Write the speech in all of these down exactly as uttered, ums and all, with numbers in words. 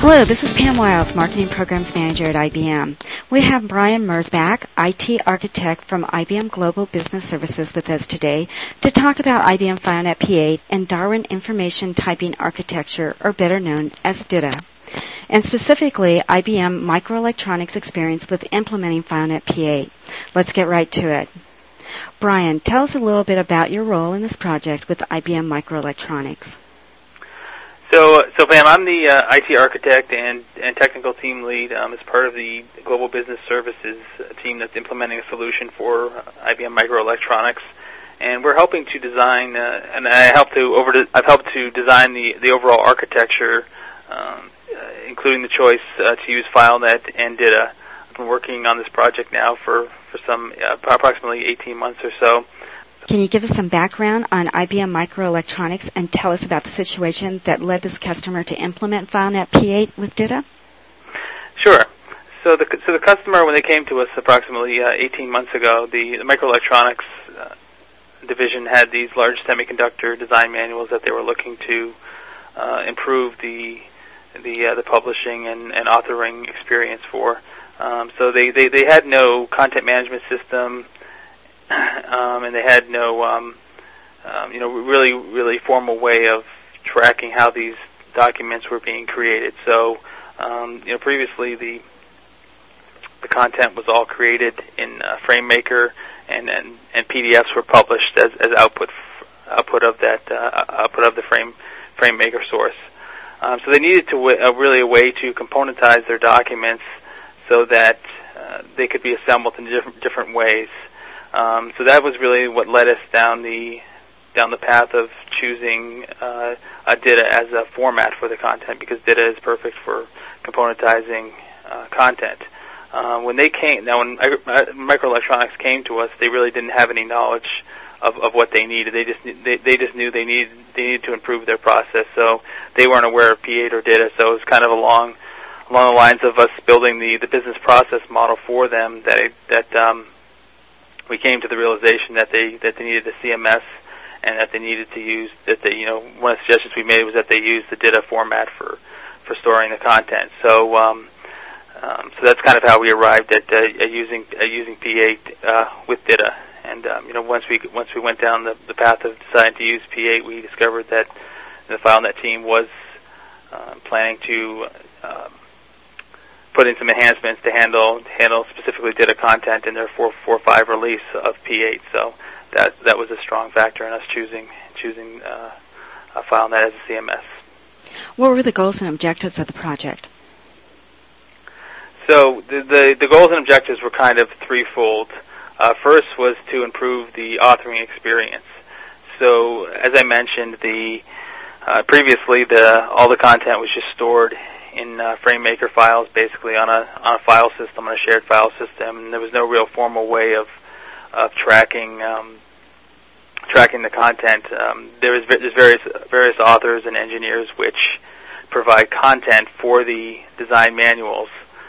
Hello, this is Pam Wiles, Marketing Programs Manager at I B M. We have Brian Merzbach, I T Architect from I B M Global Business Services with us today to talk about I B M FileNet P eight and Darwin Information Typing Architecture, or better known as D I T A, and specifically I B M Microelectronics experience with implementing FileNet P eight. Let's get right to it. Brian, tell us a little bit about your role in this project with I B M Microelectronics. So, so Pam, I'm the uh, I T architect and, and technical team lead um, as part of the Global Business Services team that's implementing a solution for uh, I B M Microelectronics, and we're helping to design. Uh, and I help to over. De- I've helped to design the, the overall architecture, um, uh, including the choice uh, to use FileNet and D I T A. I've been working on this project now for for some uh, approximately eighteen months or so. Can you give us some background on I B M Microelectronics and tell us about the situation that led this customer to implement FileNet P eight with D I T A? Sure. So the so the customer, when they came to us approximately uh, eighteen months ago, the, the microelectronics uh, division had these large semiconductor design manuals that they were looking to uh, improve the the uh, the publishing and, and authoring experience for. Um, so they, they, they had no content management system. Um, and they had no, um, um, you know, really, really formal way of tracking how these documents were being created. So, um, you know, previously the the content was all created in uh, FrameMaker, and, and and P D Fs were published as, as output output of that uh, output of the Frame FrameMaker source. Um, so they needed to w- uh, really a way to componentize their documents so that uh, they could be assembled in different different ways. Um, so that was really what led us down the down the path of choosing uh, a D I T A as a format for the content, because D I T A is perfect for componentizing uh, content. Uh, when they came, now when microelectronics came to us, they really didn't have any knowledge of, of what they needed. They just they, they just knew they needed they needed to improve their process. So they weren't aware of P eight or D I T A. So it was kind of along along the lines of us building the, the business process model for them that it, that um, we came to the realization that they that they needed a C M S, and that they needed to use that they you know one of the suggestions we made was that they use the D I T A format for, for storing the content. So um, um, so that's kind of how we arrived at, uh, at using uh, using P eight uh, with D I T A. And um, you know once we once we went down the, the path of deciding to use P eight, we discovered that the FileNet team was uh, planning to uh, put in some enhancements to handle handle specifically D I T A content in their four point five release of P eight. So that that was a strong factor in us choosing choosing uh, a FileNet as a C M S. What were the goals and objectives of the project? So the the, the goals and objectives were kind of threefold. Uh, first was to improve the authoring experience. So as I mentioned, the uh, previously the all the content was just stored in uh, FrameMaker files, basically on a on a file system, on a shared file system, and there was no real formal way of of tracking um, tracking the content. Um, there is there's various various authors and engineers which provide content for the design manuals,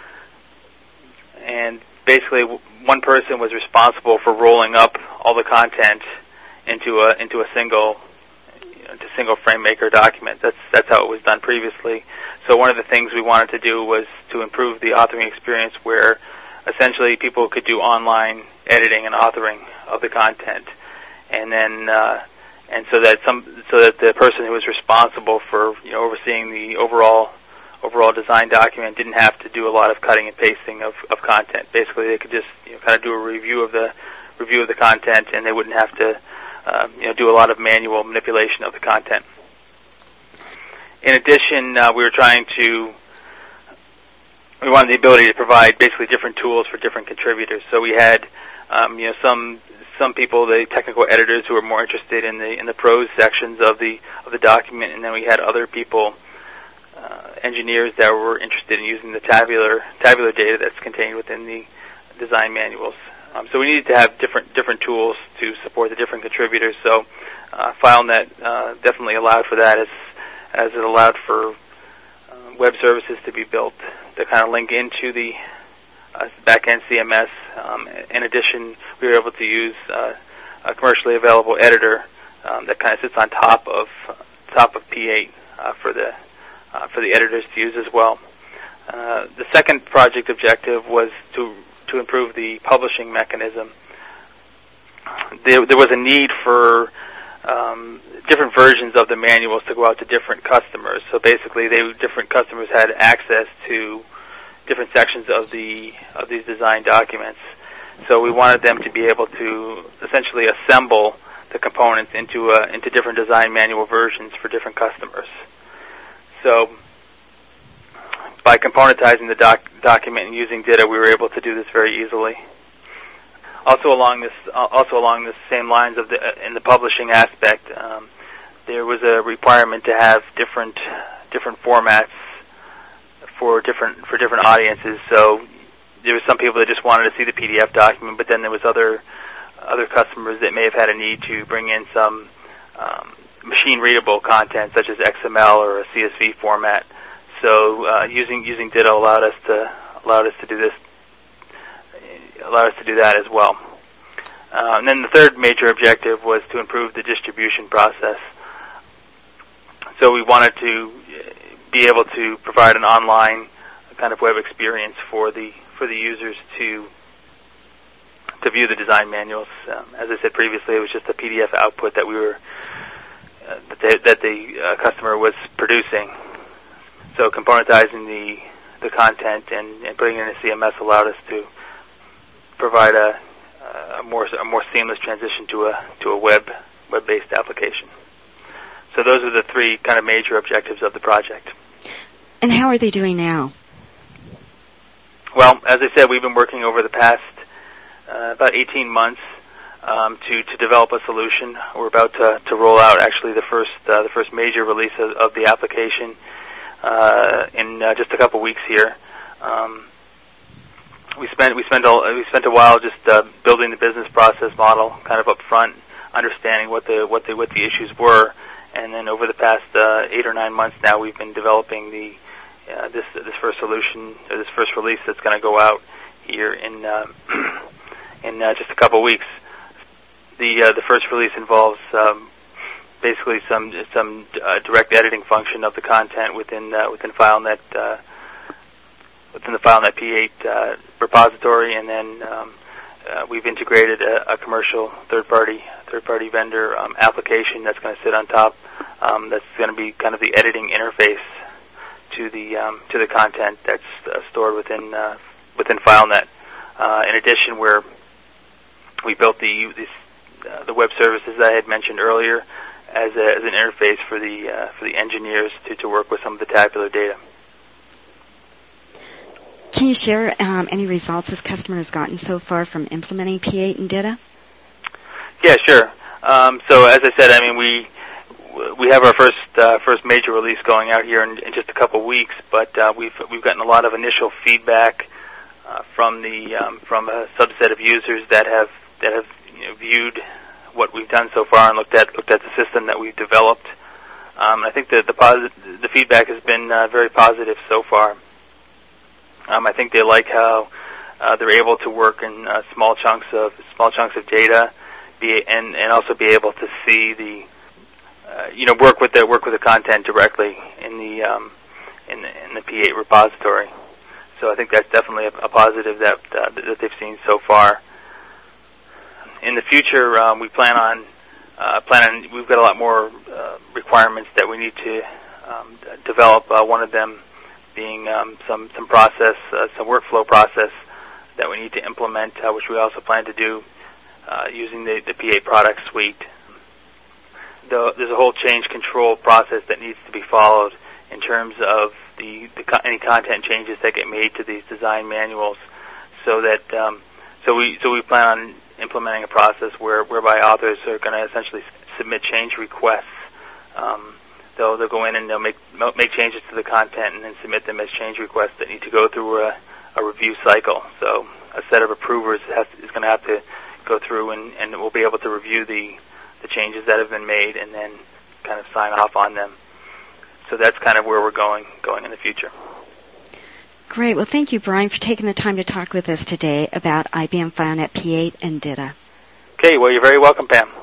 and basically one person was responsible for rolling up all the content into a into a single you know, into a single FrameMaker document. That's that's how it was done previously. So one of the things we wanted to do was to improve the authoring experience, where essentially people could do online editing and authoring of the content, and then uh, and so that some so that the person who was responsible for you know overseeing the overall overall design document didn't have to do a lot of cutting and pasting of, of content. Basically, they could just you know, kind of do a review of the review of the content, and they wouldn't have to uh, you know do a lot of manual manipulation of the content. In addition, uh, we were trying to, we wanted the ability to provide basically different tools for different contributors. So we had, um, you know, some some people, the technical editors, who were more interested in the in the prose sections of the of the document, and then we had other people, uh, engineers, that were interested in using the tabular tabular data that's contained within the design manuals. Um, so we needed to have different different tools to support the different contributors. So uh, FileNet uh, definitely allowed for that, as as it allowed for uh, web services to be built to kind of link into the uh, back-end C M S. Um, in addition, we were able to use uh, a commercially available editor um, that kind of sits on top of top of P eight uh, for the uh, for the editors to use as well. Uh, the second project objective was to to improve the publishing mechanism. There, there was a need for um, different versions of the manuals to go out to different customers. So basically, they different customers had access to different sections of the of these design documents. So we wanted them to be able to essentially assemble the components into uh, into different design manual versions for different customers. So by componentizing the doc- document and using D I T A, we were able to do this very easily. Also along this, uh, also along the same lines of the uh, in the publishing aspect, um, there was a requirement to have different different formats for different for different audiences. So there were some people that just wanted to see the P D F document, but then there was other other customers that may have had a need to bring in some um, machine readable content, such as X M L or a C S V format. So uh, using using D I T A allowed us to allowed us to do this. allowed us to do that as well. Uh, and then the third major objective was to improve the distribution process. So we wanted to be able to provide an online kind of web experience for the for the users to to view the design manuals. Um, as I said previously, it was just a P D F output that we were uh, that, they, that the uh, customer was producing. So componentizing the the content and, and putting it in a C M S allowed us to provide a, a more a more seamless transition to a to a web web-based application. So those are the three kind of major objectives of the project. And how are they doing now? Well, as I said, we've been working over the past uh, about eighteen months um, to to develop a solution. We're about to, to roll out actually the first uh, the first major release of, of the application uh, in uh, just a couple weeks here. Um, We spent we spent a we spent a while just uh, building the business process model, kind of up front, understanding what the what the what the issues were, and then over the past uh, eight or nine months now, we've been developing the uh, this this first solution, or this first release that's going to go out here in uh, in uh, just a couple of weeks. The uh, the first release involves um, basically some some uh, direct editing function of the content within uh, within FileNet. Uh, within the FileNet P eight uh, repository, and then um, uh, we've integrated a, a commercial third-party third-party vendor um, application that's going to sit on top. Um, that's going to be kind of the editing interface to the um, to the content that's uh, stored within uh, within FileNet. Uh, in addition, we're we built the this, uh, the web services that I had mentioned earlier as, a, as an interface for the uh, for the engineers to, to work with some of the tabular data. Can you share um, any results this customer has gotten so far from implementing P eight in D I T A? Yeah, sure. Um, so as I said, I mean, we we have our first uh, first major release going out here in, in just a couple weeks, but uh, we've we've gotten a lot of initial feedback uh, from the um, from a subset of users that have that have you know, viewed what we've done so far and looked at looked at the system that we've developed. Um, I think that the posit- the feedback has been uh, very positive so far. Um, I think they like how uh, they're able to work in uh, small chunks of small chunks of data, be and, and also be able to see the, uh, you know, work with the work with the content directly in the um, in the in the P eight repository. So I think that's definitely a, a positive that uh, that they've seen so far. In the future, um, we plan on uh, plan on we've got a lot more uh, requirements that we need to um, develop. Uh, one of them being um, some some process, uh, some workflow process that we need to implement, uh, which we also plan to do uh, using the, the P eight product suite. The, there's a whole change control process that needs to be followed in terms of the, the co- any content changes that get made to these design manuals, so that um, so we so we plan on implementing a process where whereby authors are going to essentially submit change requests. Um, They'll, they'll go in and they'll make make changes to the content and then submit them as change requests that need to go through a, a review cycle. So a set of approvers has, is going to have to go through and, and we'll be able to review the, the changes that have been made and then kind of sign off on them. So that's kind of where we're going going in the future. Great. Well, thank you, Brian, for taking the time to talk with us today about I B M FileNet P eight and D I T A. Okay. Well, you're very welcome, Pam.